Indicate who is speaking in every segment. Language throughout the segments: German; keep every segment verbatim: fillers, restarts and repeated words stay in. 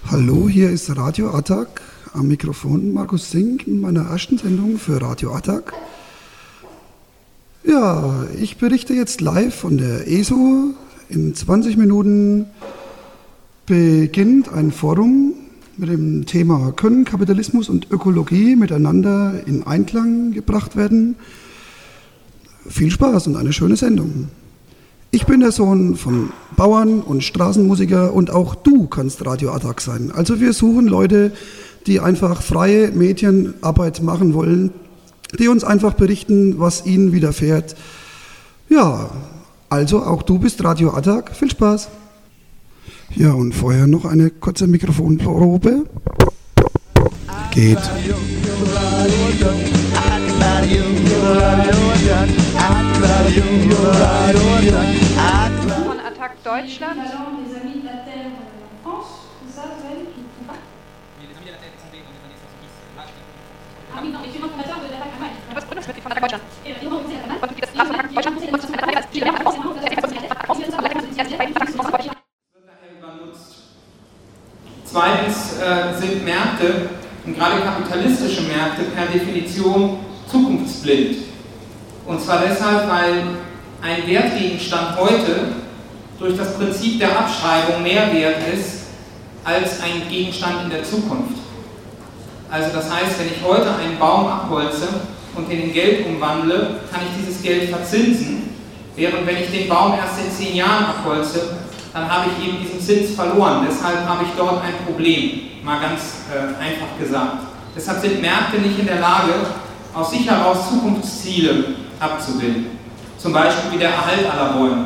Speaker 1: Hallo, hier ist Radio Attac, am Mikrofon Markus Sink mit meiner ersten Sendung für Radio Attac. Ja, ich berichte jetzt live von der E S O. In zwanzig Minuten beginnt ein Forum mit dem Thema: Können Kapitalismus und Ökologie miteinander in Einklang gebracht werden? Viel Spaß und eine schöne Sendung. Ich bin der Sohn von Bauern und Straßenmusiker und auch du kannst Radio Attac sein. Also wir suchen Leute, die einfach freie Medienarbeit machen wollen, die uns einfach berichten, was ihnen widerfährt. Ja, also auch du bist Radio Attac. Viel Spaß. Ja, und vorher noch eine kurze Mikrofonprobe. Geht.
Speaker 2: Von Attac Deutschland.
Speaker 3: Zweitens äh, sind Märkte, und gerade kapitalistische Märkte, per Definition zukunftsblind. Und zwar deshalb, weil ein Wertgegenstand heute durch das Prinzip der Abschreibung mehr wert ist als ein Gegenstand in der Zukunft. Also das heißt, wenn ich heute einen Baum abholze und den in Geld umwandle, kann ich dieses Geld verzinsen, während wenn ich den Baum erst in zehn Jahren abholze, dann habe ich eben diesen Zins verloren. Deshalb habe ich dort ein Problem, mal ganz äh, einfach gesagt. Deshalb sind Märkte nicht in der Lage, aus sich heraus Zukunftsziele abzubilden. Zum Beispiel wie der Erhalt aller Bäume.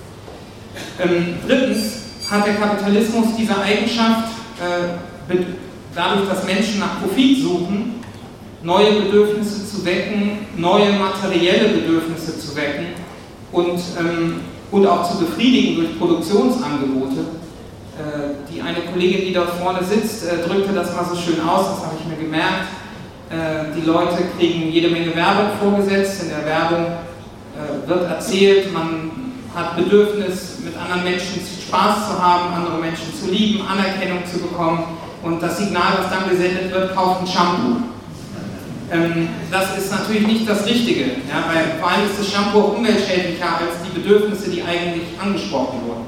Speaker 3: Ähm, drittens hat der Kapitalismus diese Eigenschaft, äh, dadurch, dass Menschen nach Profit suchen, neue Bedürfnisse zu wecken, neue materielle Bedürfnisse zu wecken und, ähm, und auch zu befriedigen durch Produktionsangebote. Äh, die eine Kollegin, die dort vorne sitzt, äh, drückte das mal so schön aus, das habe ich mir gemerkt. Äh, die Leute kriegen jede Menge Werbung vorgesetzt. In der Werbung äh, wird erzählt, man hat Bedürfnis, mit anderen Menschen Spaß zu haben, andere Menschen zu lieben, Anerkennung zu bekommen. Und das Signal, was dann gesendet wird, kauft ein Shampoo. Ähm, das ist natürlich nicht das Richtige, ja, weil vor allem ist das Shampoo auch umweltschädlicher als die Bedürfnisse, die eigentlich angesprochen wurden.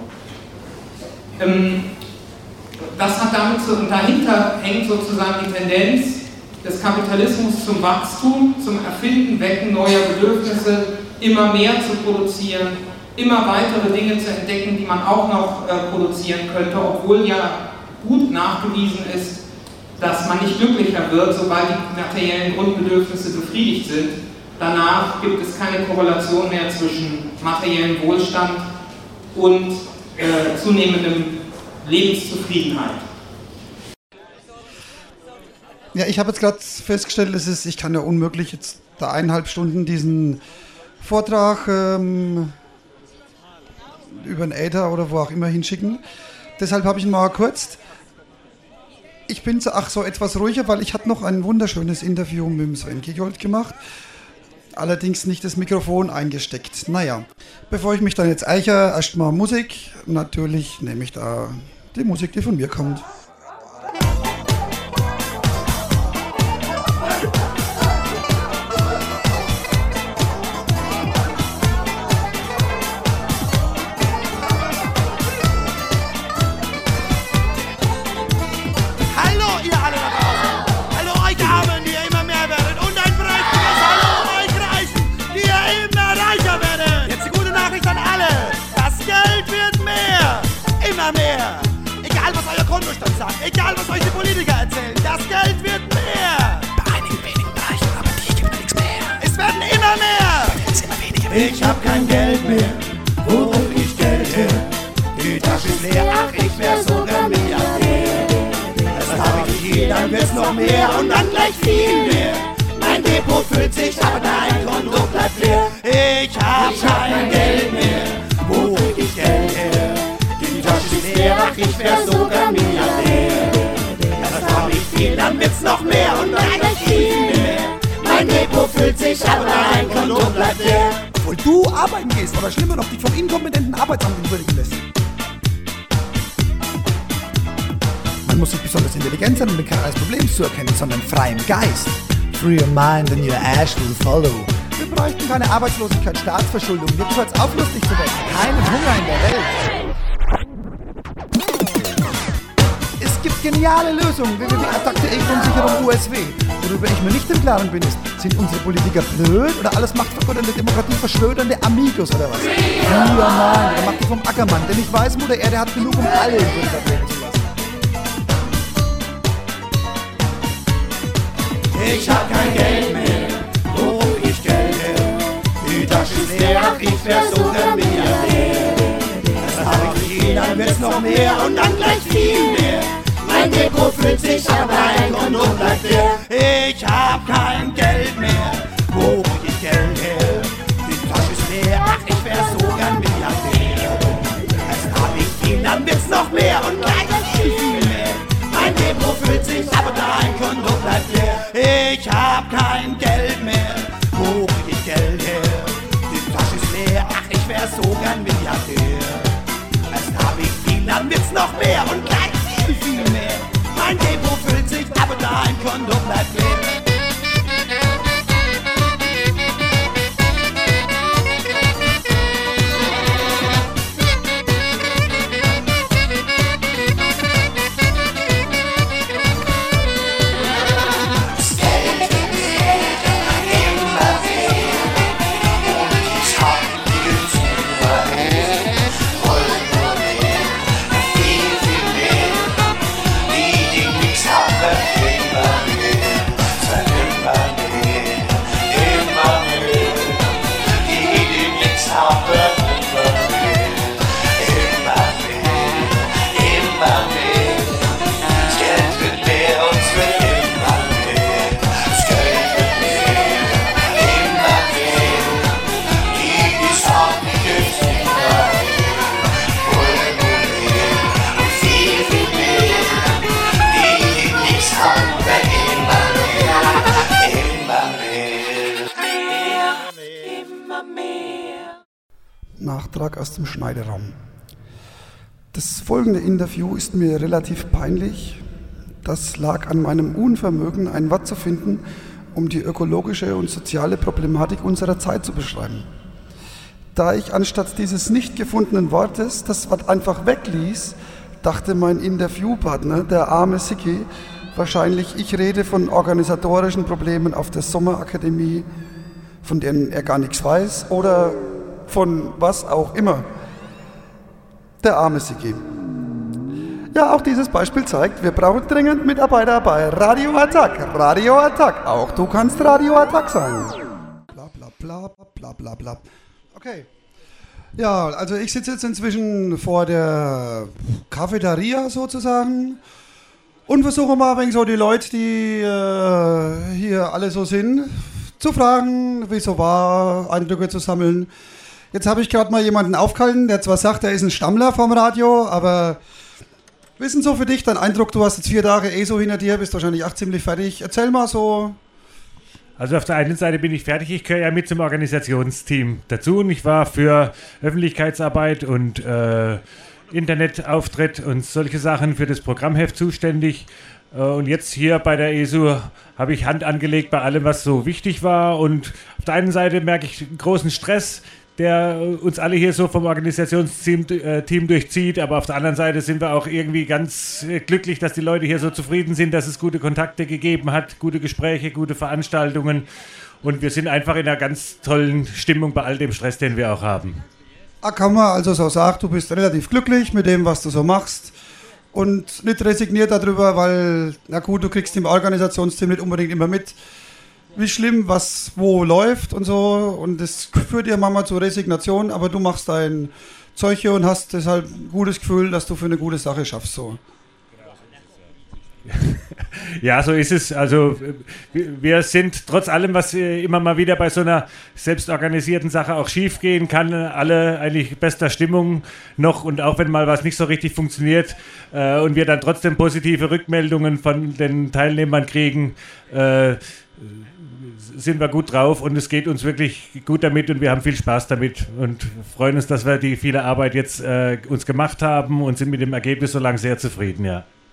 Speaker 3: Ähm, das hat damit zu, und dahinter hängt sozusagen die Tendenz des Kapitalismus zum Wachstum, zum Erfinden, Wecken neuer Bedürfnisse, immer mehr zu produzieren, immer weitere Dinge zu entdecken, die man auch noch äh, produzieren könnte, obwohl ja gut nachgewiesen ist, dass man nicht glücklicher wird, sobald die materiellen Grundbedürfnisse befriedigt sind. Danach gibt es keine Korrelation mehr zwischen materiellem Wohlstand und äh, zunehmendem Lebenszufriedenheit.
Speaker 1: Ja, ich habe jetzt gerade festgestellt, es ist, ich kann ja unmöglich jetzt da eineinhalb Stunden diesen Vortrag ähm, über den Äther oder wo auch immer hinschicken. Deshalb habe ich ihn mal kurz. Ich bin so, ach so etwas ruhiger, weil ich hatte noch ein wunderschönes Interview mit dem Sven Kiegold gemacht. Allerdings nicht das Mikrofon eingesteckt. Naja, bevor ich mich dann jetzt eicher, erstmal Musik. Natürlich nehme ich da die Musik, die von mir kommt.
Speaker 4: Mehr. Egal was euer Kontostand sagt, egal was euch die Politiker erzählen, das Geld wird mehr. Bei einigen wenigen Bereichen, aber die gibt nichts mehr. Es werden immer mehr. Es immer weniger. Ich hab kein Geld mehr. Wo hol ich Geld her? Die Tasche ist leer, ach ich wär sogar Milliardär. Das hab ich viel, dann wird's noch mehr und dann gleich viel mehr. Mein Depot füllt sich, aber dein Konto bleibt leer. Ich hab, ich hab kein Geld mehr. Wo hol ich Geld her? Ach, ich wär sogar Milliardär. Das hab ich viel, dann wird's noch mehr und dann gleich viel mehr. Mein Depot füllt sich, aber dein Konto bleibt leer.
Speaker 5: Obwohl du arbeiten gehst oder schlimmer noch, dich vom inkompetenten Arbeitsamt entwürdigen lässt. Man muss nicht besonders intelligent sein, um den Kern eines Problems zu erkennen, sondern frei im Geist. Free your mind and your ash will follow. Wir bräuchten keine Arbeitslosigkeit, Staatsverschuldung, jetzt hört's auf, lustig zu werden. Keinen Hunger in der Welt. Es gibt geniale Lösungen, wie wir die Attack der Unsicherung U S W. Worüber ich mir nicht im Klaren bin, ist, sind unsere Politiker blöd oder alles machtvergötternde Demokratie verschwörende Amigos oder was? Free your mind, oder macht die vom Ackermann, denn ich weiß, Mutter Erde hat genug, um alle in Grund werden zu lassen.
Speaker 4: Ich hab kein Geld mehr, wo krieg ich Geld her? Die Tasche ist leer, ich wär so der Milliardär. Das hab ich viel, dann wird's noch mehr und dann gleich viel mehr. Mein Depot füllt sich, aber ein Konto bleibt leer. Ich hab kein Geld mehr, wo krieg ich Geld her? Die Tasche ist leer, ach ich wär so gern Milliardär. Das hab ich viel, dann wird's noch mehr und gleich viel, viel mehr. Mein Depot füllt sich, aber dein Konto bleibt leer. Ich hab kein Geld mehr, wo krieg ich Geld her? Die Tasche ist leer, ach ich wär so gern Milliardär. Erst hab ich viel, dann wird's noch mehr und gleich viel, viel mehr. Mein Depot füllt sich, aber dein Konto bleibt leer.
Speaker 1: Nachtrag aus dem Schneideraum. Das folgende Interview ist mir relativ peinlich. Das lag an meinem Unvermögen, ein Wort zu finden, um die ökologische und soziale Problematik unserer Zeit zu beschreiben. Da ich anstatt dieses nicht gefundenen Wortes das Wort einfach wegließ, dachte mein Interviewpartner, der arme Sicki, wahrscheinlich, ich rede von organisatorischen Problemen auf der Sommerakademie, von denen er gar nichts weiß, oder von was auch immer. Der arme Sicki. Ja, auch dieses Beispiel zeigt, wir brauchen dringend Mitarbeiter bei Radio Attack. Radio Attack, auch du kannst Radio Attack sein. Bla bla bla bla bla bla. Okay. Ja, also ich sitze jetzt inzwischen vor der Cafeteria sozusagen und versuche mal ein wenig so die Leute, die äh, hier alle so sind, zu fragen, wie es so war, Eindrücke zu sammeln. Jetzt habe ich gerade mal jemanden aufgehalten, der zwar sagt, er ist ein Stammler vom Radio, aber wissen so für dich, dein Eindruck, du hast jetzt vier Tage eh so hinter dir, bist wahrscheinlich auch ziemlich fertig. Erzähl mal so.
Speaker 2: Also auf der einen Seite bin ich fertig, ich gehöre ja mit zum Organisationsteam dazu und ich war für Öffentlichkeitsarbeit und äh, Internetauftritt und solche Sachen für das Programmheft zuständig. Äh, und jetzt hier bei der E S U habe ich Hand angelegt bei allem, was so wichtig war. Und auf der einen Seite merke ich großen Stress, der uns alle hier so vom Organisationsteam äh, Team durchzieht, aber auf der anderen Seite sind wir auch irgendwie ganz äh, glücklich, dass die Leute hier so zufrieden sind, dass es gute Kontakte gegeben hat, gute Gespräche, gute Veranstaltungen und wir sind einfach in einer ganz tollen Stimmung bei all dem Stress, den wir auch haben.
Speaker 1: Ah, kann man also so sagen, du bist relativ glücklich mit dem, was du so machst und nicht resigniert darüber, weil, na gut, du kriegst im Organisationsteam nicht unbedingt immer mit, wie schlimm was wo läuft und so und das führt dir manchmal zur Resignation, aber du machst dein Zeug hier und hast deshalb ein gutes Gefühl, dass du für eine gute Sache schaffst. So.
Speaker 2: Ja, so ist es. Also wir sind trotz allem, was immer mal wieder bei so einer selbstorganisierten Sache auch schief gehen kann, alle eigentlich bester Stimmung noch und auch wenn mal was nicht so richtig funktioniert äh, und wir dann trotzdem positive Rückmeldungen von den Teilnehmern kriegen, äh, sind wir gut drauf und es geht uns wirklich gut damit und wir haben viel Spaß damit und freuen uns, dass wir die viele Arbeit jetzt äh, uns gemacht haben und sind mit dem Ergebnis so lange sehr zufrieden, ja.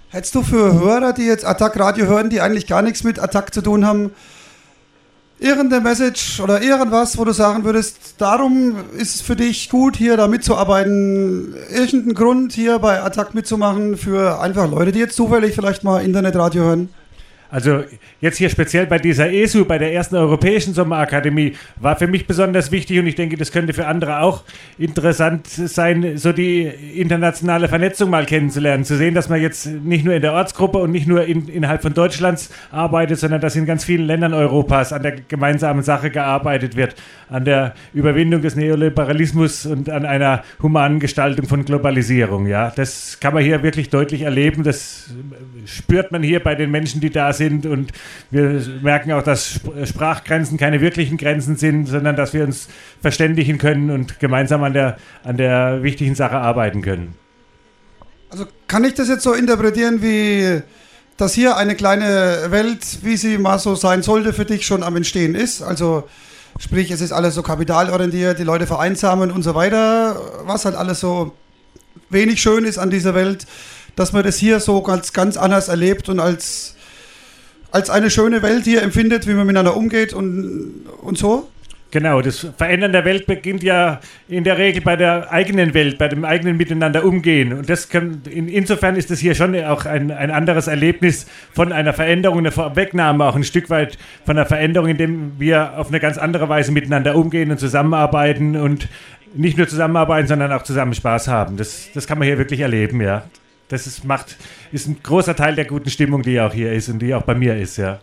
Speaker 1: Hättest du für Hörer, die jetzt Attac Radio hören, die eigentlich gar nichts mit Attac zu tun haben, irgendeine Message oder irgendwas, wo du sagen würdest, darum ist es für dich gut, hier da mitzuarbeiten, irgendeinen Grund hier bei Attac mitzumachen für einfach Leute, die jetzt zufällig vielleicht mal Internetradio hören?
Speaker 2: Also jetzt hier speziell bei dieser E S U, bei der ersten Europäischen Sommerakademie, war für mich besonders wichtig und ich denke, das könnte für andere auch interessant sein, so die internationale Vernetzung mal kennenzulernen, zu sehen, dass man jetzt nicht nur in der Ortsgruppe und nicht nur in, innerhalb von Deutschlands arbeitet, sondern dass in ganz vielen Ländern Europas an der gemeinsamen Sache gearbeitet wird, an der Überwindung des Neoliberalismus und an einer humanen Gestaltung von Globalisierung. Ja, das kann man hier wirklich deutlich erleben, das spürt man hier bei den Menschen, die da sind. sind und wir merken auch, dass Sprachgrenzen keine wirklichen Grenzen sind, sondern dass wir uns verständigen können und gemeinsam an der, an der wichtigen Sache arbeiten können.
Speaker 1: Also kann ich das jetzt so interpretieren, wie dass hier eine kleine Welt, wie sie mal so sein sollte, für dich schon am Entstehen ist? Also sprich, es ist alles so kapitalorientiert, die Leute vereinsamen und so weiter, was halt alles so wenig schön ist an dieser Welt, dass man das hier so ganz, ganz anders erlebt und als als eine schöne Welt hier empfindet, wie man miteinander umgeht und, und so?
Speaker 2: Genau, das Verändern der Welt beginnt ja in der Regel bei der eigenen Welt, bei dem eigenen Miteinander umgehen. Und das kann, in, insofern ist das hier schon auch ein, ein anderes Erlebnis von einer Veränderung, eine Vorwegnahme, auch ein Stück weit von einer Veränderung, indem wir auf eine ganz andere Weise miteinander umgehen und zusammenarbeiten und nicht nur zusammenarbeiten, sondern auch zusammen Spaß haben. Das, das kann man hier wirklich erleben, ja. Das ist, macht, ist ein großer Teil der guten Stimmung, die auch hier ist und die auch bei mir ist, ja.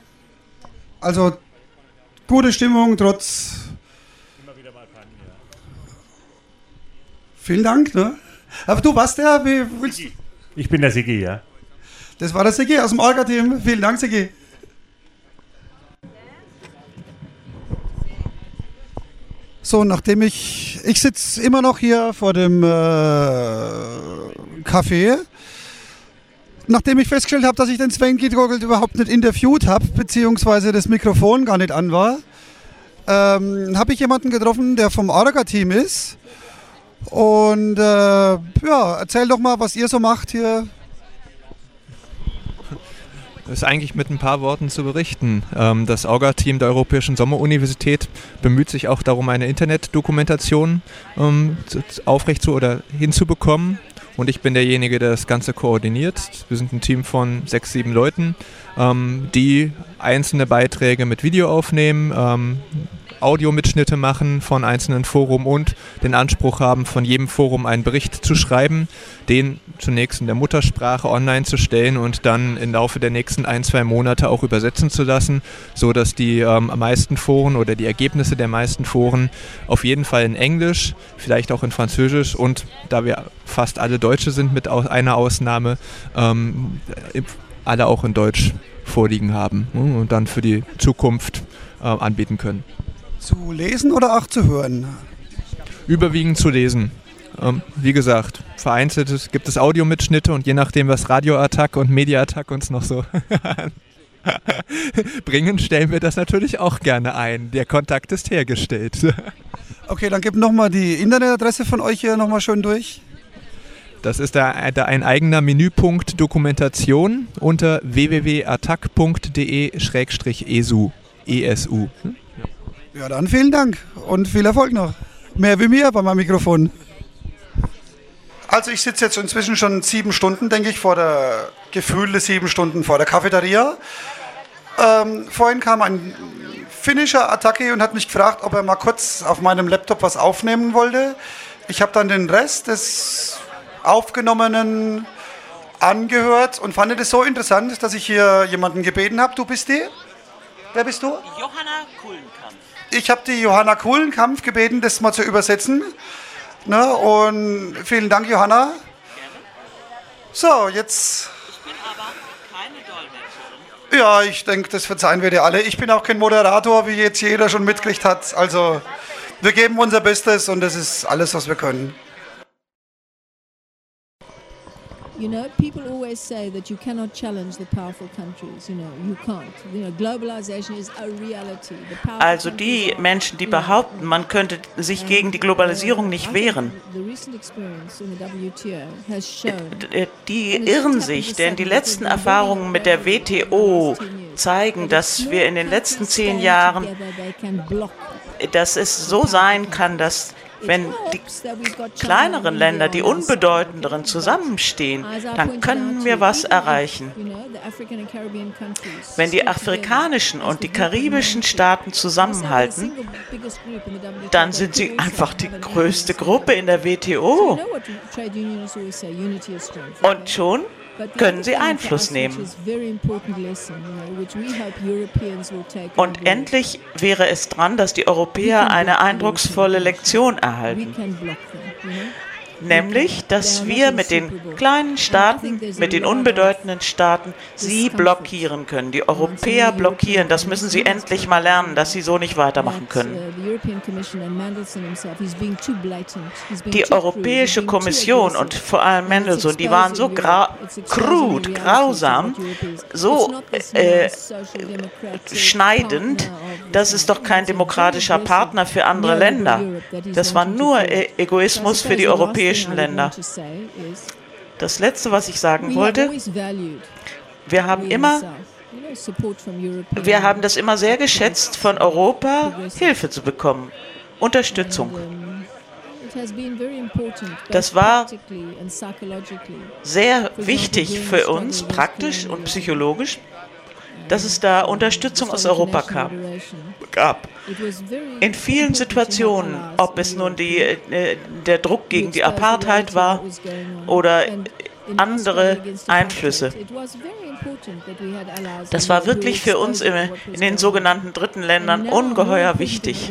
Speaker 1: Also, gute Stimmung, trotz... Immer wieder mal Pannen, ja. Vielen Dank, ne? Aber du warst der... Wie willst du?
Speaker 2: Ich bin der Sigi, ja.
Speaker 1: Das war der Sigi aus dem Orga-Team. Vielen Dank, Sigi. So, nachdem ich... Ich sitze immer noch hier vor dem... Äh, Café. Nachdem ich festgestellt habe, dass ich den Sven Giegold überhaupt nicht interviewt habe, beziehungsweise das Mikrofon gar nicht an war, ähm, habe ich jemanden getroffen, der vom Orga-Team ist. Und äh, ja, erzähl doch mal, was ihr so macht hier.
Speaker 6: Das ist eigentlich mit ein paar Worten zu berichten. Das Orga-Team der Europäischen Sommeruniversität bemüht sich auch darum, eine Internetdokumentation aufrecht zu oder hinzubekommen. Und ich bin derjenige, der das Ganze koordiniert. Wir sind ein Team von sechs, sieben Leuten, die einzelne Beiträge mit Video aufnehmen, Audiomitschnitte machen von einzelnen Forum und den Anspruch haben, von jedem Forum einen Bericht zu schreiben, den zunächst in der Muttersprache online zu stellen und dann im Laufe der nächsten ein, zwei Monate auch übersetzen zu lassen, sodass die ähm, meisten Foren oder die Ergebnisse der meisten Foren auf jeden Fall in Englisch, vielleicht auch in Französisch und da wir fast alle Deutsche sind mit einer Ausnahme, ähm, alle auch in Deutsch vorliegen haben und dann für die Zukunft äh, anbieten können.
Speaker 1: Zu lesen oder auch zu hören?
Speaker 6: Überwiegend zu lesen. Ähm, wie gesagt, vereinzelt gibt es Audiomitschnitte und je nachdem, was Radio Attac und Media Attac uns noch so bringen, stellen wir das natürlich auch gerne ein. Der Kontakt ist hergestellt.
Speaker 1: Okay, dann gib nochmal die Internetadresse von euch hier nochmal schön durch.
Speaker 6: Das ist da, da ein eigener Menüpunkt Dokumentation unter w w w punkt attac punkt d e schrägstrich e s u. E S U. Hm?
Speaker 1: Ja, dann vielen Dank und viel Erfolg noch. Mehr wie mir bei meinem Mikrofon. Also ich sitze jetzt inzwischen schon sieben Stunden, denke ich, vor der gefühlte sieben Stunden vor der Cafeteria. Ähm, vorhin kam ein finnischer Attacke und hat mich gefragt, ob er mal kurz auf meinem Laptop was aufnehmen wollte. Ich habe dann den Rest des Aufgenommenen angehört und fand das so interessant, dass ich hier jemanden gebeten habe. Du bist die? Wer bist du?
Speaker 7: Johanna Kuhlenkampf.
Speaker 1: Ich habe die Johanna Kuhlenkampf gebeten, das mal zu übersetzen. Ne? Und vielen Dank, Johanna.
Speaker 7: Gerne.
Speaker 1: So, jetzt...
Speaker 7: Ich bin aber keine Dolmetscherin.
Speaker 1: Ja, ich denke, das verzeihen wir dir alle. Ich bin auch kein Moderator, wie jetzt jeder schon mitgekriegt hat. Also, wir geben unser Bestes und das ist alles, was wir können.
Speaker 8: You know, people always say that you cannot challenge the powerful countries. You know, you can't. You know, globalization is a reality. The powerful
Speaker 9: Also die Menschen, die behaupten, man könnte sich gegen die Globalisierung nicht wehren, die irren sich, denn die letzten Erfahrungen mit der W T O zeigen, dass wir in den letzten zehn Jahren, dass es so sein kann, dass wenn die kleineren Länder, die unbedeutenderen zusammenstehen, dann können wir was erreichen. Wenn die afrikanischen und die karibischen Staaten zusammenhalten, dann sind sie einfach die größte Gruppe in der W T O. Und schon können sie Einfluss nehmen. Und endlich wäre es dran, dass die Europäer eine eindrucksvolle Lektion erhalten. Nämlich, dass wir mit den kleinen Staaten, mit den unbedeutenden Staaten, sie blockieren können. Die Europäer blockieren, das müssen sie endlich mal lernen, dass sie so nicht weitermachen können. Die Europäische Kommission und vor allem Mendelssohn, die waren so gra- krud, grausam, so äh, schneidend, das ist doch kein demokratischer Partner für andere Länder. Das war nur äh, Egoismus für die Europäer. Länder. Das Letzte, was ich sagen wollte, wir haben immer, wir haben das immer sehr geschätzt, von Europa Hilfe zu bekommen, Unterstützung. Das war sehr wichtig für uns, praktisch und psychologisch, dass es da Unterstützung aus Europa kam, gab. In vielen Situationen, ob es nun die, äh, der Druck gegen die Apartheid war oder andere Einflüsse. Das war wirklich für uns in, in den sogenannten dritten Ländern ungeheuer wichtig.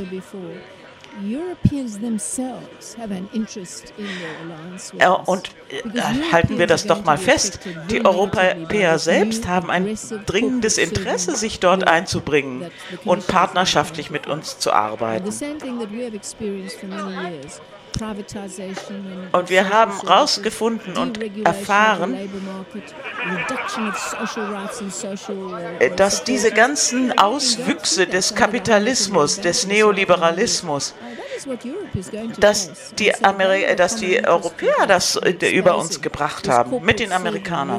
Speaker 9: Ja, und äh, halten wir das doch mal fest, die Europäer selbst haben ein dringendes Interesse, sich dort einzubringen und partnerschaftlich mit uns zu arbeiten. Und wir haben herausgefunden und erfahren, dass diese ganzen Auswüchse des Kapitalismus, des Neoliberalismus, dass die, Ameri- dass die Europäer das über uns gebracht haben, mit den Amerikanern.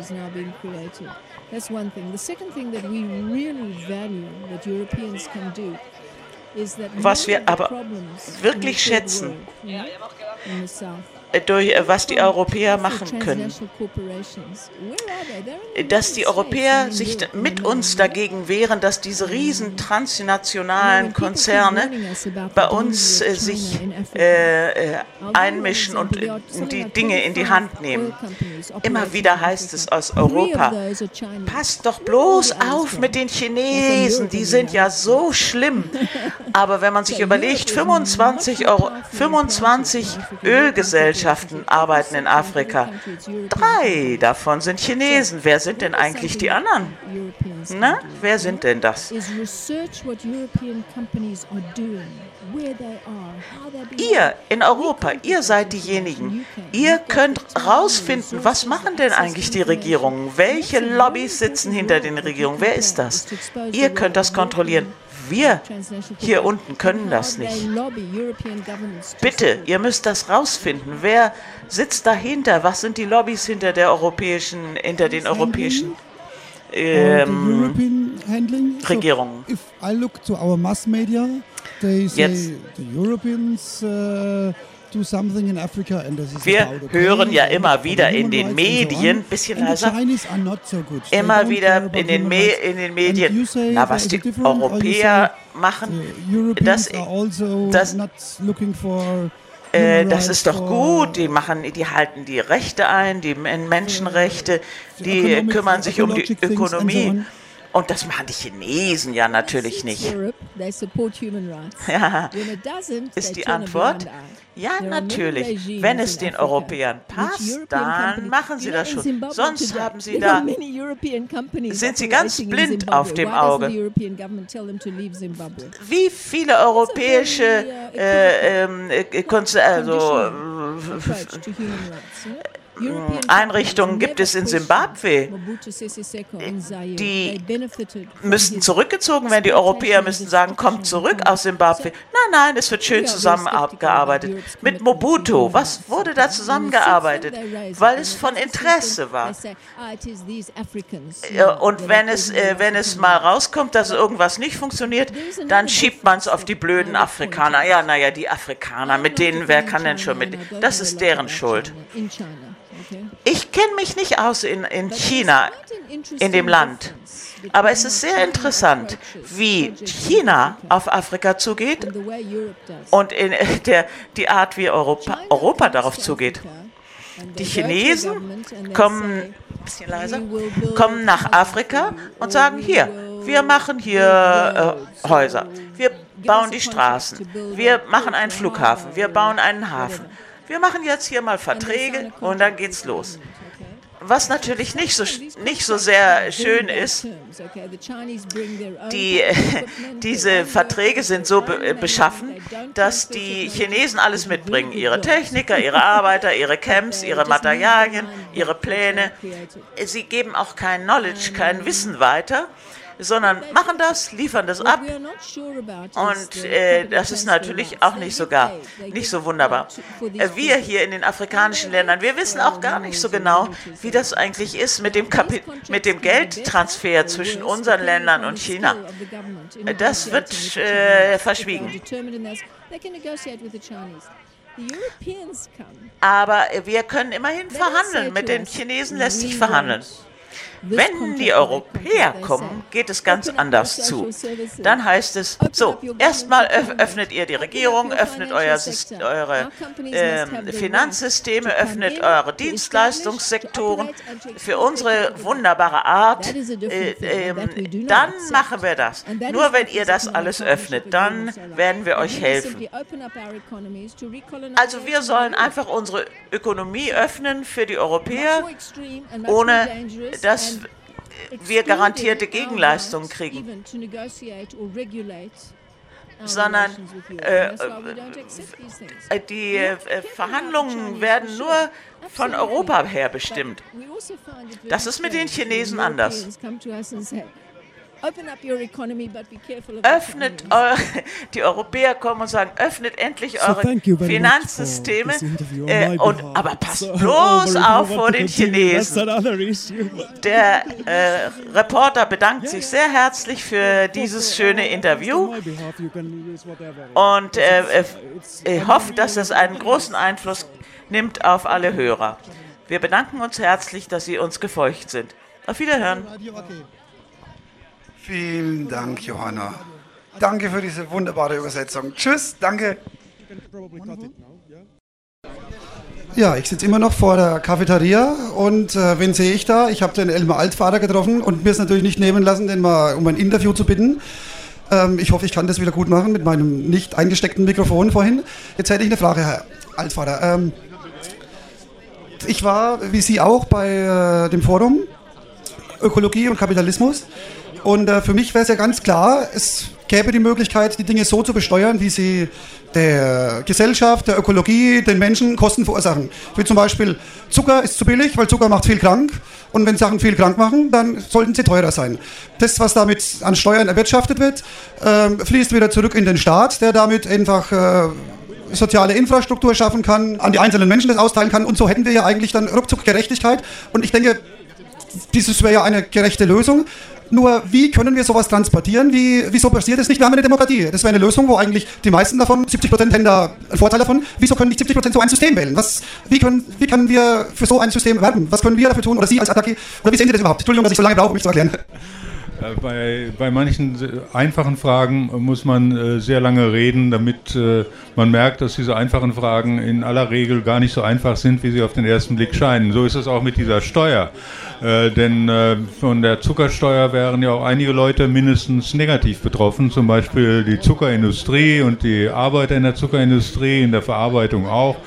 Speaker 9: Was wir aber wirklich schätzen, durch was die Europäer machen können, dass die Europäer sich mit uns dagegen wehren, dass diese riesen transnationalen Konzerne bei uns äh, sich äh, einmischen und äh, die Dinge in die Hand nehmen. Immer wieder heißt es aus Europa, passt doch bloß auf mit den Chinesen, die sind ja so schlimm. Aber wenn man sich überlegt, fünfundzwanzig, Euro, fünfundzwanzig Ölgesellschaften arbeiten in Afrika. Drei davon sind Chinesen. Wer sind denn eigentlich die anderen? Na, wer sind denn das? Ihr in Europa, ihr seid diejenigen. Ihr könnt rausfinden, was machen denn eigentlich die Regierungen? Welche Lobbys sitzen hinter den Regierungen? Wer ist das? Ihr könnt das kontrollieren. Wir hier unten können das nicht. Bitte, ihr müsst das rausfinden. Wer sitzt dahinter? Was sind die Lobbys hinter der europäischen, hinter den europäischen ähm, Regierungen? Jetzt. Wir hören ja immer wieder in den Medien, ein bisschen leiser, immer wieder in den, Me- in den Medien, na, was die Europäer machen, das, das, äh, das ist doch gut, die, machen, die halten die Rechte ein, die Menschenrechte, die kümmern sich um die Ökonomie. Und das machen die Chinesen ja natürlich nicht. Ja, ist die Antwort? Ja, natürlich. Wenn es den Europäern passt, dann machen sie das schon. Sonst haben sie da, sind sie ganz blind auf dem Auge. Wie viele europäische äh, äh, also, Einrichtungen gibt es in Simbabwe, die müssten zurückgezogen werden. Die Europäer müssten sagen, kommt zurück aus Simbabwe. Nein, nein, es wird schön zusammengearbeitet. Mit Mobutu, was wurde da zusammengearbeitet? Weil es von Interesse war. Und wenn es, äh, wenn es mal rauskommt, dass irgendwas nicht funktioniert, dann schiebt man es auf die blöden Afrikaner. Ja, naja, die Afrikaner, mit denen, wer kann denn schon mit? Das ist deren Schuld. Ich kenne mich nicht aus in, in China, in dem Land. Aber es ist sehr interessant, wie China auf Afrika zugeht und in der, die Art, wie Europa, Europa darauf zugeht. Die Chinesen kommen, bisschen leiser, kommen nach Afrika und sagen, hier, wir machen hier äh, Häuser, wir bauen die Straßen, wir machen einen Flughafen, wir bauen einen Hafen. Wir machen jetzt hier mal Verträge und dann geht's los. Was natürlich nicht so, nicht so sehr schön ist, die, diese Verträge sind so be beschaffen, dass die Chinesen alles mitbringen. Ihre Techniker, ihre Arbeiter, ihre Camps, ihre Materialien, ihre Pläne. Sie geben auch kein Knowledge, kein Wissen weiter, sondern machen das, liefern das ab und äh, das ist natürlich auch nicht so, gar, nicht so wunderbar. Äh, wir hier in den afrikanischen Ländern, wir wissen auch gar nicht so genau, wie das eigentlich ist mit dem, Kapi mit dem Geldtransfer zwischen unseren Ländern und China. Das wird äh, verschwiegen. Aber wir können immerhin verhandeln, mit den Chinesen lässt sich verhandeln. Wenn die Europäer kommen, geht es ganz anders zu. Dann heißt es, so, erstmal öffnet ihr die Regierung, öffnet euer, eure äh, Finanzsysteme, öffnet eure Dienstleistungssektoren für unsere wunderbare Art, äh, äh, dann machen wir das. Nur wenn ihr das alles öffnet, dann werden wir euch helfen. Also wir sollen einfach unsere Ökonomie öffnen für die Europäer, ohne dass wir garantierte Gegenleistungen kriegen, sondern äh, äh, die äh, Verhandlungen werden nur von Europa her bestimmt. Das ist mit den Chinesen anders. Öffnet eure, die Europäer kommen und sagen, öffnet endlich eure Finanzsysteme, äh, und, aber passt bloß auf vor den Chinesen. Der äh, Reporter bedankt sich sehr herzlich für dieses schöne Interview und äh, äh, hofft, dass es einen großen Einfluss nimmt auf alle Hörer. Wir bedanken uns herzlich, dass Sie uns gefolgt sind. Auf Wiederhören.
Speaker 1: Vielen Dank, Johanna. Danke für diese wunderbare Übersetzung. Tschüss, danke. Ja, ich sitze immer noch vor der Cafeteria und äh, wen sehe ich da? Ich habe den Elmar Altvater getroffen und mir es natürlich nicht nehmen lassen, den mal um ein Interview zu bitten. Ähm, ich hoffe, ich kann das wieder gut machen mit meinem nicht eingesteckten Mikrofon vorhin. Jetzt hätte ich eine Frage, Herr Altvater. Ähm, ich war, wie Sie auch, bei äh, dem Forum Ökologie und Kapitalismus. Und äh, für mich wäre es ja ganz klar, es gäbe die Möglichkeit, die Dinge so zu besteuern, wie sie der Gesellschaft, der Ökologie, den Menschen Kosten verursachen. Wie zum Beispiel, Zucker ist zu billig, weil Zucker macht viel krank. Und wenn Sachen viel krank machen, dann sollten sie teurer sein. Das, was damit an Steuern erwirtschaftet wird, äh, fließt wieder zurück in den Staat, der damit einfach äh, soziale Infrastruktur schaffen kann, an die einzelnen Menschen das austeilen kann. Und so hätten wir ja eigentlich dann ruckzuck Gerechtigkeit. Und ich denke, dieses wäre ja eine gerechte Lösung. Nur, wie können wir sowas transportieren? Wie, wieso passiert das nicht? Wir haben eine Demokratie. Das wäre eine Lösung, wo eigentlich die meisten davon, siebzig Prozent hätten da einen Vorteil davon. Wieso können nicht siebzig Prozent so ein System wählen? Was, wie, können, wie können wir für so ein System werben? Was können wir dafür tun? Oder Sie als Attacke? Oder wie sehen Sie das überhaupt? Entschuldigung, dass ich so lange brauche, um mich zu erklären.
Speaker 10: Bei, bei manchen einfachen Fragen muss man äh, sehr lange reden, damit äh, man merkt, dass diese einfachen Fragen in aller Regel gar nicht so einfach sind, wie sie auf den ersten Blick scheinen. So ist es auch mit dieser Steuer. Äh, denn äh, von der Zuckersteuer wären ja auch einige Leute mindestens negativ betroffen, zum Beispiel die Zuckerindustrie und die Arbeiter in der Zuckerindustrie, in der Verarbeitung auch.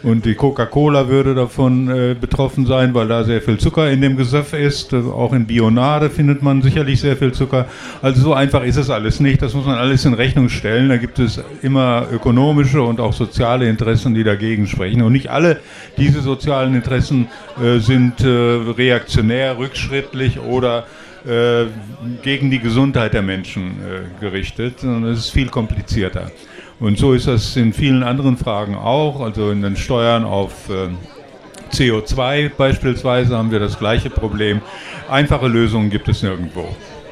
Speaker 10: Und die Coca-Cola würde davon äh, betroffen sein, weil da sehr viel Zucker in dem Gesöff ist. Auch in Bionade findet man sicherlich sehr viel Zucker. Also so einfach ist es alles nicht. Das muss man alles in Rechnung stellen. Da gibt es immer ökonomische und auch soziale Interessen, die dagegen sprechen. Und nicht alle diese sozialen Interessen äh, sind äh, reaktionär, rückschrittlich oder äh, gegen die Gesundheit der Menschen äh, gerichtet. Sondern es ist viel komplizierter. Und so ist das in vielen anderen Fragen auch, also in den Steuern auf äh, C O zwei beispielsweise haben wir das gleiche Problem. Einfache Lösungen gibt es nirgendwo.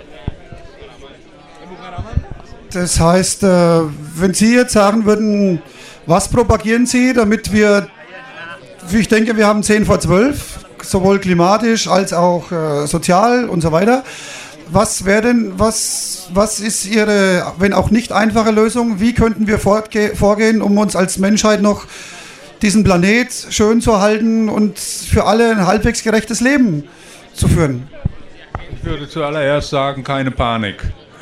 Speaker 1: Das heißt, äh, wenn Sie jetzt sagen würden, was propagieren Sie, damit wir, ich denke, wir haben zehn vor zwölf, sowohl klimatisch als auch äh, sozial und so weiter. Was wäre denn, was, was ist Ihre, wenn auch nicht einfache Lösung, wie könnten wir fortge- vorgehen, um uns als Menschheit noch diesen Planet schön zu halten und für alle ein halbwegs gerechtes Leben zu führen?
Speaker 10: Ich würde zuallererst sagen, keine Panik.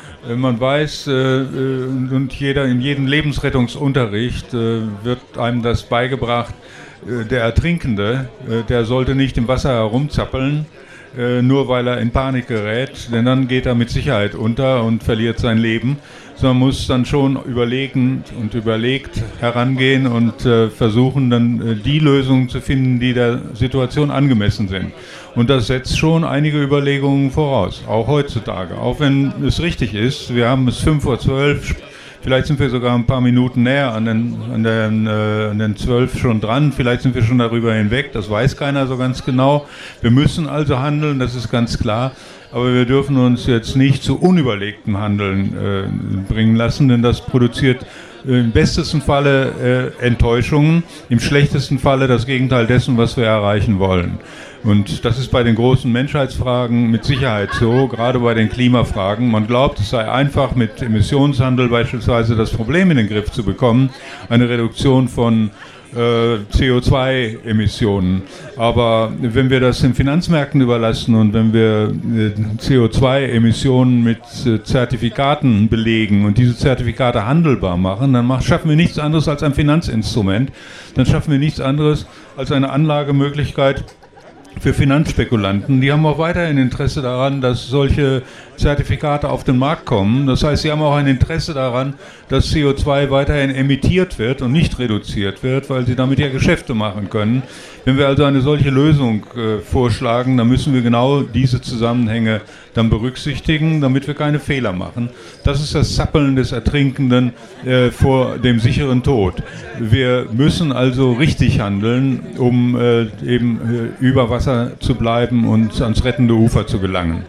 Speaker 10: Man weiß, äh, und jeder, in jedem Lebensrettungsunterricht äh, wird einem das beigebracht, äh, der Ertrinkende, äh, der sollte nicht im Wasser herumzappeln, Äh, nur weil er in Panik gerät, denn dann geht er mit Sicherheit unter und verliert sein Leben, sondern muss dann schon überlegen und überlegt herangehen und äh, versuchen dann äh, die Lösungen zu finden, die der Situation angemessen sind. Und das setzt schon einige Überlegungen voraus, auch heutzutage, auch wenn es richtig ist. Wir haben es fünf vor zwölf, vielleicht sind wir sogar ein paar Minuten näher an den, an den, äh, an den zwölf schon dran, vielleicht sind wir schon darüber hinweg, das weiß keiner so ganz genau. Wir müssen also handeln, das ist ganz klar, aber wir dürfen uns jetzt nicht zu unüberlegtem Handeln äh, bringen lassen, denn das produziert äh, im besten Falle äh, Enttäuschungen, im schlechtesten Falle das Gegenteil dessen, was wir erreichen wollen. Und das ist bei den großen Menschheitsfragen mit Sicherheit so, gerade bei den Klimafragen. Man glaubt, es sei einfach, mit Emissionshandel beispielsweise das Problem in den Griff zu bekommen, eine Reduktion von äh, C O zwei Emissionen. Aber wenn wir das den Finanzmärkten überlassen und wenn wir äh, C O zwei Emissionen mit äh, Zertifikaten belegen und diese Zertifikate handelbar machen, dann mach, schaffen wir nichts anderes als ein Finanzinstrument. Dann schaffen wir nichts anderes als eine Anlagemöglichkeit für Finanzspekulanten. Die haben auch weiterhin Interesse daran, dass solche Zertifikate auf den Markt kommen. Das heißt, sie haben auch ein Interesse daran, dass C O zwei weiterhin emittiert wird und nicht reduziert wird, weil sie damit ja Geschäfte machen können. Wenn wir also eine solche Lösung äh, vorschlagen, dann müssen wir genau diese Zusammenhänge dann berücksichtigen, damit wir keine Fehler machen. Das ist das Zappeln des Ertrinkenden äh, vor dem sicheren Tod. Wir müssen also richtig handeln, um äh, eben äh, über Wasser zu bleiben und ans rettende Ufer zu gelangen.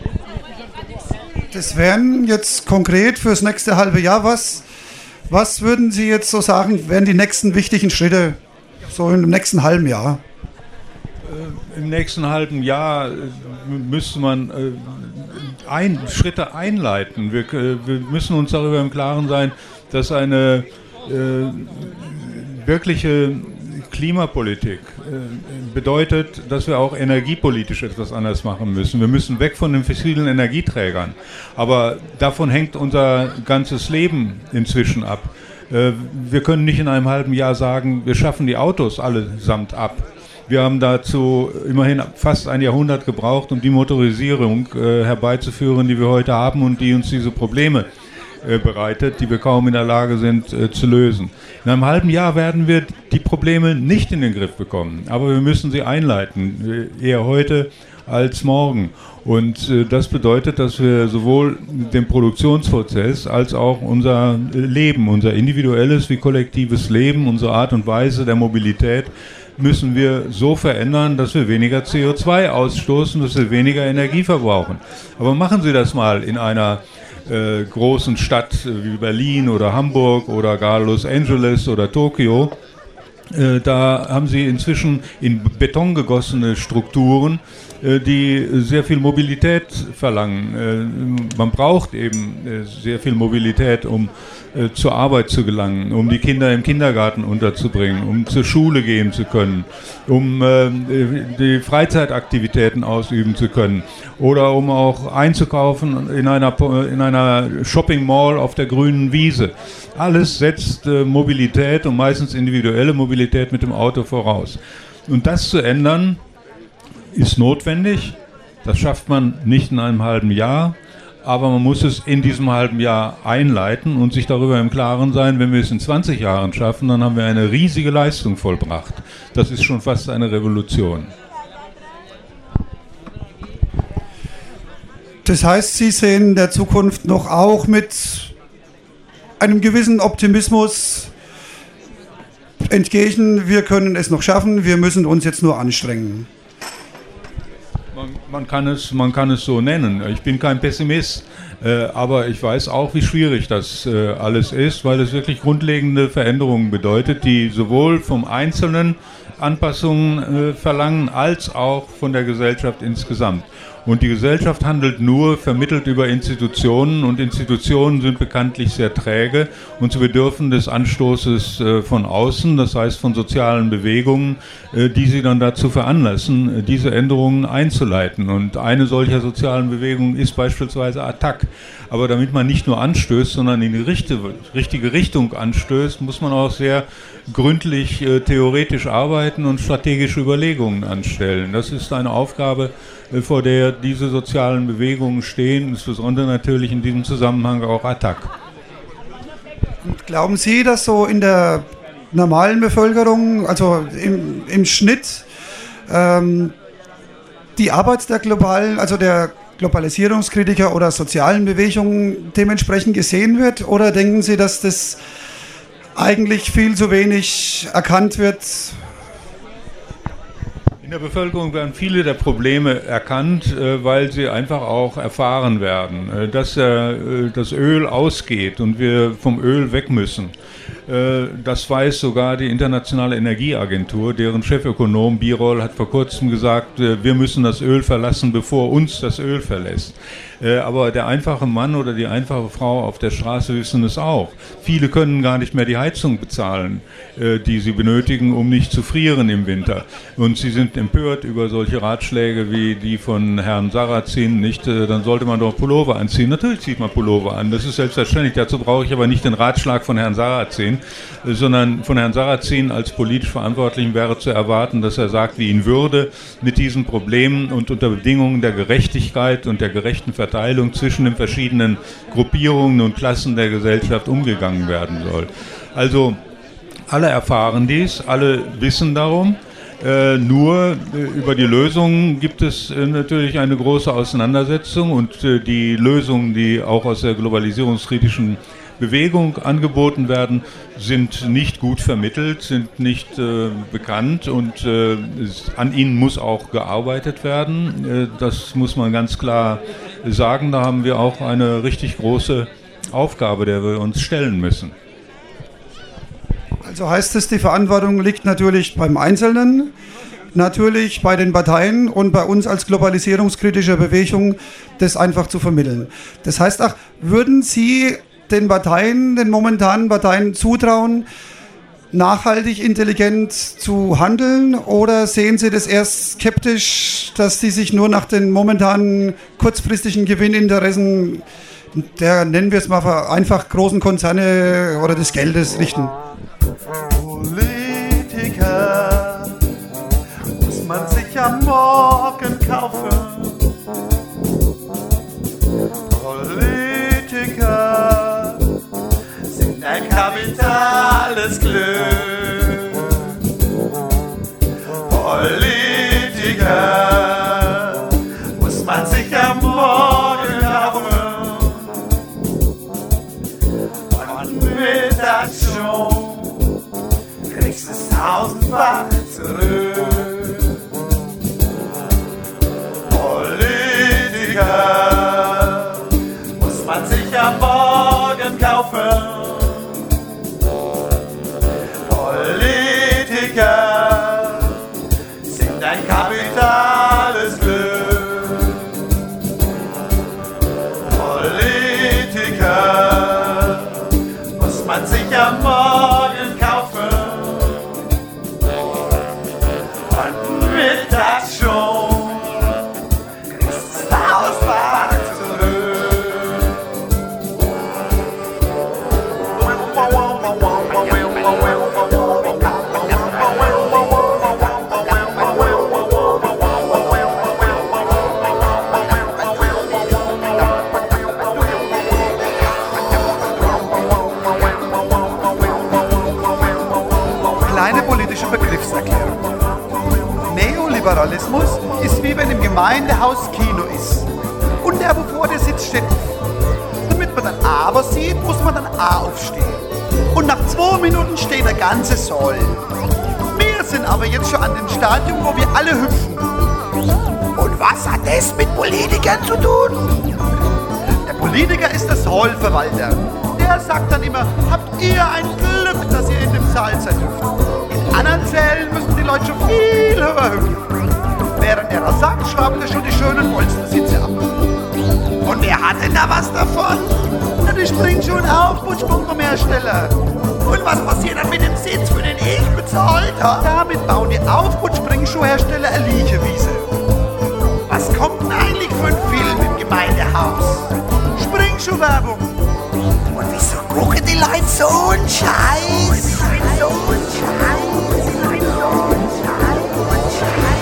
Speaker 1: Das wären jetzt konkret fürs nächste halbe Jahr, was, was würden Sie jetzt so sagen, wären die nächsten wichtigen Schritte so im nächsten halben Jahr?
Speaker 10: Äh, Im nächsten halben Jahr äh, müsste man äh, ein, Schritte einleiten. Wir, äh, wir müssen uns darüber im Klaren sein, dass eine äh, wirkliche Klimapolitik äh, bedeutet, dass wir auch energiepolitisch etwas anders machen müssen. Wir müssen weg von den fossilen Energieträgern. Aber davon hängt unser ganzes Leben inzwischen ab. Äh, wir können nicht in einem halben Jahr sagen, wir schaffen die Autos allesamt ab. Wir haben dazu immerhin fast ein Jahrhundert gebraucht, um die Motorisierung äh, herbeizuführen, die wir heute haben und die uns diese Probleme äh, bereitet, die wir kaum in der Lage sind äh, zu lösen. In einem halben Jahr werden wir die Probleme nicht in den Griff bekommen, aber wir müssen sie einleiten, äh, eher heute als morgen. Und äh, das bedeutet, dass wir sowohl den Produktionsprozess als auch unser Leben, unser individuelles wie kollektives Leben, unsere Art und Weise der Mobilität müssen wir so verändern, dass wir weniger C O zwei ausstoßen, dass wir weniger Energie verbrauchen. Aber machen Sie das mal in einer äh, großen Stadt wie Berlin oder Hamburg oder gar Los Angeles oder Tokio. Äh, da haben Sie inzwischen in Beton gegossene Strukturen, äh, die sehr viel Mobilität verlangen. Äh, man braucht eben äh, sehr viel Mobilität, um äh, zur Arbeit zu gelangen, um die Kinder im Kindergarten unterzubringen, um zur Schule gehen zu können, um äh, die Freizeitaktivitäten ausüben zu können oder um auch einzukaufen in einer, in einer Shopping Mall auf der grünen Wiese. Alles setzt äh, Mobilität und meistens individuelle Mobilität Mobilität mit dem Auto voraus. Und das zu ändern, ist notwendig. Das schafft man nicht in einem halben Jahr. Aber man muss es in diesem halben Jahr einleiten und sich darüber im Klaren sein, wenn wir es in zwanzig Jahren schaffen, dann haben wir eine riesige Leistung vollbracht. Das ist schon fast eine Revolution.
Speaker 1: Das heißt, Sie sehen der Zukunft noch auch mit einem gewissen Optimismus entgegen. Wir können es noch schaffen, wir müssen uns jetzt nur anstrengen.
Speaker 10: Man, man, kann es, man kann es so nennen. Ich bin kein Pessimist, äh, aber ich weiß auch, wie schwierig das äh, alles ist, weil es wirklich grundlegende Veränderungen bedeutet, die sowohl vom Einzelnen Anpassungen äh, verlangen, als auch von der Gesellschaft insgesamt. Und die Gesellschaft handelt nur vermittelt über Institutionen und Institutionen sind bekanntlich sehr träge und sie bedürfen des Anstoßes äh, von außen, das heißt von sozialen Bewegungen, äh, die sie dann dazu veranlassen, äh, diese Änderungen einzuleiten. Und eine solcher sozialen Bewegung ist beispielsweise Attac. Aber damit man nicht nur anstößt, sondern in die richtige, richtige Richtung anstößt, muss man auch sehr gründlich äh, theoretisch arbeiten und strategische Überlegungen anstellen. Das ist eine Aufgabe, äh, vor der diese sozialen Bewegungen stehen, insbesondere natürlich in diesem Zusammenhang auch Attac.
Speaker 1: Und glauben Sie, dass so in der normalen Bevölkerung, also im, im Schnitt, ähm, die Arbeit der globalen, also der Globalisierungskritiker oder sozialen Bewegungen dementsprechend gesehen wird? Oder denken Sie, dass das eigentlich viel zu wenig erkannt wird?
Speaker 10: In der Bevölkerung werden viele der Probleme erkannt, weil sie einfach auch erfahren werden, dass das Öl ausgeht und wir vom Öl weg müssen. Das weiß sogar die Internationale Energieagentur, deren Chefökonom Birol hat vor kurzem gesagt, wir müssen das Öl verlassen, bevor uns das Öl verlässt. Aber der einfache Mann oder die einfache Frau auf der Straße wissen es auch. Viele können gar nicht mehr die Heizung bezahlen, die sie benötigen, um nicht zu frieren im Winter. Und sie sind empört über solche Ratschläge wie die von Herrn Sarrazin. Nicht, dann sollte man doch Pullover anziehen. Natürlich zieht man Pullover an, das ist selbstverständlich. Dazu brauche ich aber nicht den Ratschlag von Herrn Sarrazin, sondern von Herrn Sarrazin als politisch Verantwortlichen wäre zu erwarten, dass er sagt, wie in Würde mit diesen Problemen und unter Bedingungen der Gerechtigkeit und der gerechten Verteilung zwischen den verschiedenen Gruppierungen und Klassen der Gesellschaft umgegangen werden soll. Also alle erfahren dies, alle wissen darum. Äh, nur äh, über die Lösungen gibt es äh, natürlich eine große Auseinandersetzung und äh, die Lösungen, die auch aus der globalisierungskritischen Bewegung angeboten werden, sind nicht gut vermittelt, sind nicht äh, bekannt und äh, es, an ihnen muss auch gearbeitet werden. Äh, das muss man ganz klar sagen. Da haben wir auch eine richtig große Aufgabe, der wir uns stellen müssen.
Speaker 1: Also heißt es, die Verantwortung liegt natürlich beim Einzelnen, natürlich bei den Parteien und bei uns als globalisierungskritischer Bewegung, das einfach zu vermitteln. Das heißt auch, würden Sie den Parteien, den momentanen Parteien zutrauen, nachhaltig intelligent zu handeln, oder sehen Sie das erst skeptisch, dass die sich nur nach den momentanen kurzfristigen Gewinninteressen der, nennen wir es mal einfach, großen Konzerne oder des Geldes richten?
Speaker 4: Politiker muss man sich am Morgen kaufen. Politiker sind ein kapitales Glück. Politiker muss man sich am Morgen kaufen. Und mit Aktion kriegst du es tausendfach zurück. Politiker muss man sich am Morgen kaufen. Politiker sind ein kapitales Glück.
Speaker 5: Gemeindehaus Kino ist. Und der, wo vor dir sitzt, steht auf. Damit man dann A was sieht, muss man dann A aufstehen. Und nach zwei Minuten steht der ganze Saal. Wir sind aber jetzt schon an dem Stadium, wo wir alle hüpfen. Und was hat das mit Politikern zu tun? Der Politiker ist der Saalverwalter. Der sagt dann immer, habt ihr ein Glück, dass ihr in dem Saal seid hüpft. In anderen Sälen müssen die Leute schon viel höher hüpfen. Während er das sagt, schlagen wir schon die schönen Polstersitze ab. Und wer hat denn da was davon? Na, die springen schon auf, Butschbunk vom Hersteller. Und was passiert dann mit dem Sitz, für den ich bezahlt habe? Damit bauen die Aufputsch-Springschuhhersteller eine Liegewiese. Was kommt denn eigentlich für ein Film im Gemeindehaus? Springschuhwerbung. Und wieso gucken die Leute so einen Scheiß? So einen Scheiß, so einen Scheiß, so einen Scheiß.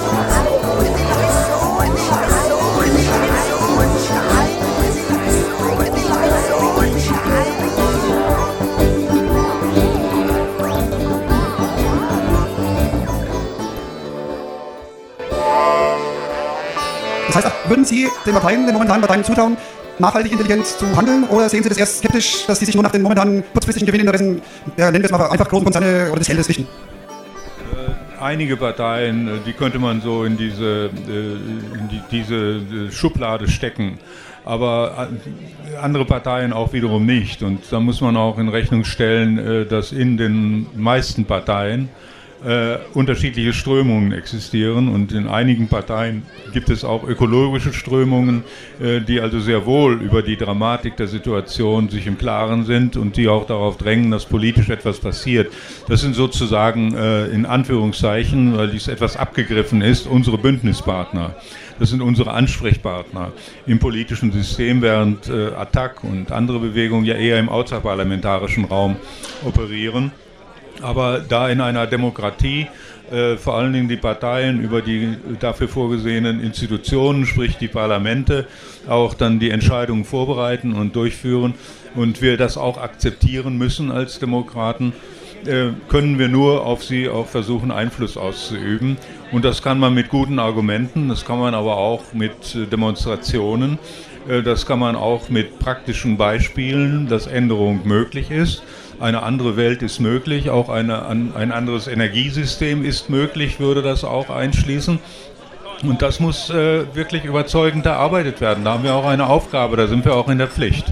Speaker 1: Das heißt, würden Sie den Parteien, den momentanen Parteien zutrauen, nachhaltig intelligent zu handeln, oder sehen Sie das erst skeptisch, dass die sich nur nach den momentanen kurzfristigen Gewinninteressen, ja, nennen wir es mal einfach großen Konzerne oder des Geldes richten?
Speaker 10: Einige Parteien, die könnte man so in diese, in die, diese Schublade stecken, aber andere Parteien auch wiederum nicht. Und da muss man auch in Rechnung stellen, dass in den meisten Parteien Äh, unterschiedliche Strömungen existieren, und in einigen Parteien gibt es auch ökologische Strömungen, äh, die also sehr wohl über die Dramatik der Situation sich im Klaren sind und die auch darauf drängen, dass politisch etwas passiert. Das sind sozusagen äh, in Anführungszeichen, weil dies etwas abgegriffen ist, unsere Bündnispartner. Das sind unsere Ansprechpartner im politischen System, während äh, Attac und andere Bewegungen ja eher im außerparlamentarischen Raum operieren. Aber da in einer Demokratie äh, vor allen Dingen die Parteien über die dafür vorgesehenen Institutionen, sprich die Parlamente, auch dann die Entscheidungen vorbereiten und durchführen, und wir das auch akzeptieren müssen als Demokraten, äh, können wir nur auf sie auch versuchen, Einfluss auszuüben. Und das kann man mit guten Argumenten, das kann man aber auch mit äh, Demonstrationen, äh, das kann man auch mit praktischen Beispielen, dass Änderung möglich ist. Eine andere Welt ist möglich, auch eine, ein anderes Energiesystem ist möglich, würde das auch einschließen. Und das muss äh, wirklich überzeugend erarbeitet werden. Da haben wir auch eine Aufgabe, da sind wir auch in der Pflicht.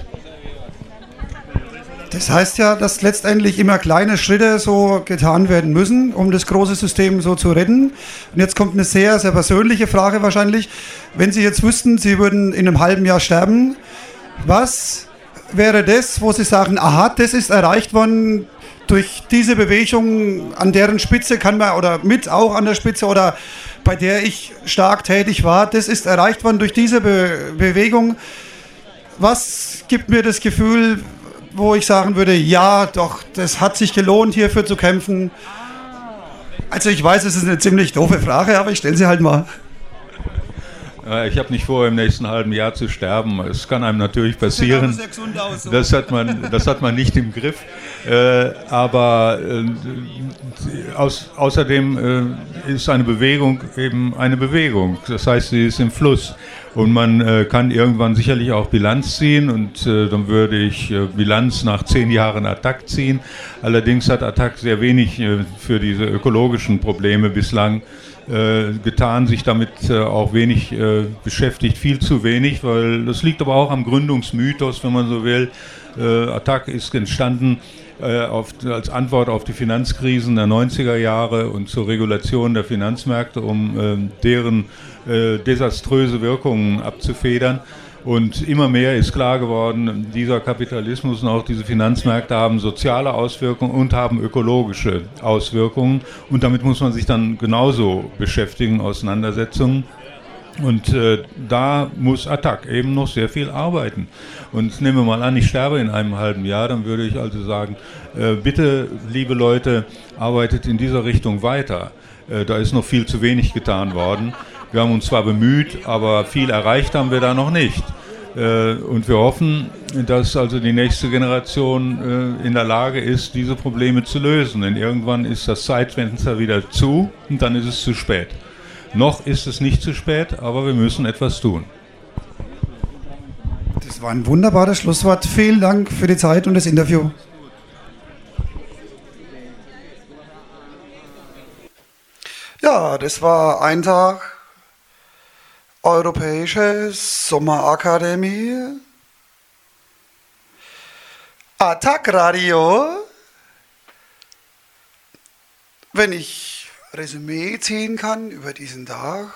Speaker 1: Das heißt ja, dass letztendlich immer kleine Schritte so getan werden müssen, um das große System so zu retten. Und jetzt kommt eine sehr, sehr persönliche Frage wahrscheinlich. Wenn Sie jetzt wüssten, Sie würden in einem halben Jahr sterben, was wäre das, wo Sie sagen, aha, das ist erreicht worden durch diese Bewegung, an deren Spitze kann man, oder mit auch an der Spitze, oder bei der ich stark tätig war, das ist erreicht worden durch diese Be- Bewegung. Was gibt mir das Gefühl, wo ich sagen würde, ja, doch, das hat sich gelohnt, hierfür zu kämpfen? Also ich weiß, es ist eine ziemlich doofe Frage, aber ich stelle sie halt mal.
Speaker 10: Ich habe nicht vor, im nächsten halben Jahr zu sterben. Es kann einem natürlich passieren. Das hat man, das hat man nicht im Griff. Äh, aber äh, aus, außerdem äh, ist eine Bewegung eben eine Bewegung. Das heißt, sie ist im Fluss. Und man äh, kann irgendwann sicherlich auch Bilanz ziehen. Und äh, dann würde ich äh, Bilanz nach zehn Jahren Attac ziehen. Allerdings hat Attac sehr wenig äh, für diese ökologischen Probleme bislang Äh, getan, sich damit äh, auch wenig äh, beschäftigt, viel zu wenig, weil das liegt aber auch am Gründungsmythos, wenn man so will. Äh, Attac ist entstanden äh, auf, als Antwort auf die Finanzkrisen der neunziger Jahre und zur Regulation der Finanzmärkte, um äh, deren äh, desaströse Wirkungen abzufedern. Und immer mehr ist klar geworden, dieser Kapitalismus und auch diese Finanzmärkte haben soziale Auswirkungen und haben ökologische Auswirkungen. Und damit muss man sich dann genauso beschäftigen, Auseinandersetzungen. Und äh, da muss Attac eben noch sehr viel arbeiten. Und nehmen wir mal an, ich sterbe in einem halben Jahr, dann würde ich also sagen, äh, bitte, liebe Leute, arbeitet in dieser Richtung weiter. Äh, da ist noch viel zu wenig getan worden. Wir haben uns zwar bemüht, aber viel erreicht haben wir da noch nicht. Und wir hoffen, dass also die nächste Generation in der Lage ist, diese Probleme zu lösen. Denn irgendwann ist das Zeitfenster wieder zu und dann ist es zu spät. Noch ist es nicht zu spät, aber wir müssen etwas tun.
Speaker 1: Das war ein wunderbares Schlusswort. Vielen Dank für die Zeit und das Interview. Ja, das war ein Tag Europäische Sommerakademie. Attac Radio. Wenn ich Resümee ziehen kann über diesen Tag,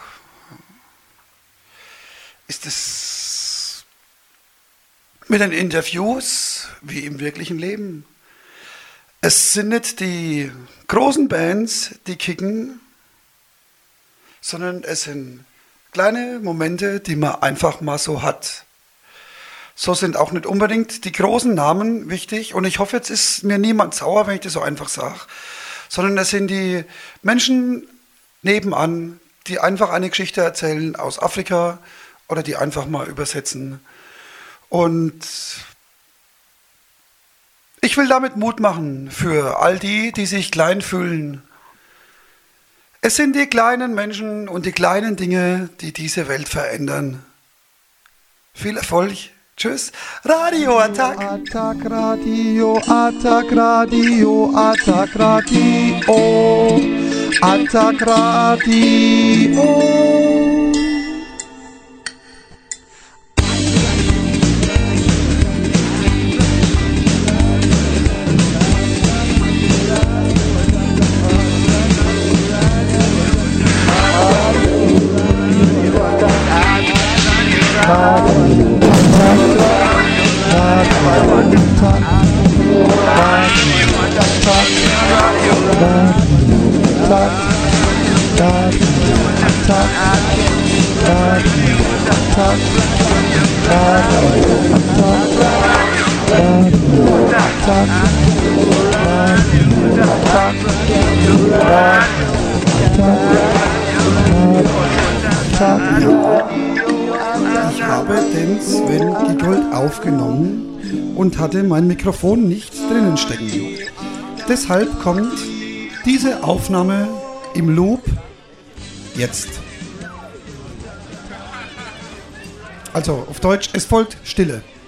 Speaker 1: ist es mit den Interviews wie im wirklichen Leben. Es sind nicht die großen Bands, die kicken, sondern es sind kleine Momente, die man einfach mal so hat. So sind auch nicht unbedingt die großen Namen wichtig. Und ich hoffe, jetzt ist mir niemand sauer, wenn ich das so einfach sage. Sondern es sind die Menschen nebenan, die einfach eine Geschichte erzählen aus Afrika oder die einfach mal übersetzen. Und ich will damit Mut machen für all die, die sich klein fühlen. Es sind die kleinen Menschen und die kleinen Dinge, die diese Welt verändern. Viel Erfolg. Tschüss. Radio Attac.
Speaker 5: Attac Radio, Attac Radio, Attac Radio, Attac Radio.
Speaker 1: Ich habe den Sven Giegold aufgenommen und hatte mein Mikrofon nicht drinnen stecken. Deshalb kommt diese Aufnahme im Loop jetzt. Also auf Deutsch, es folgt Stille.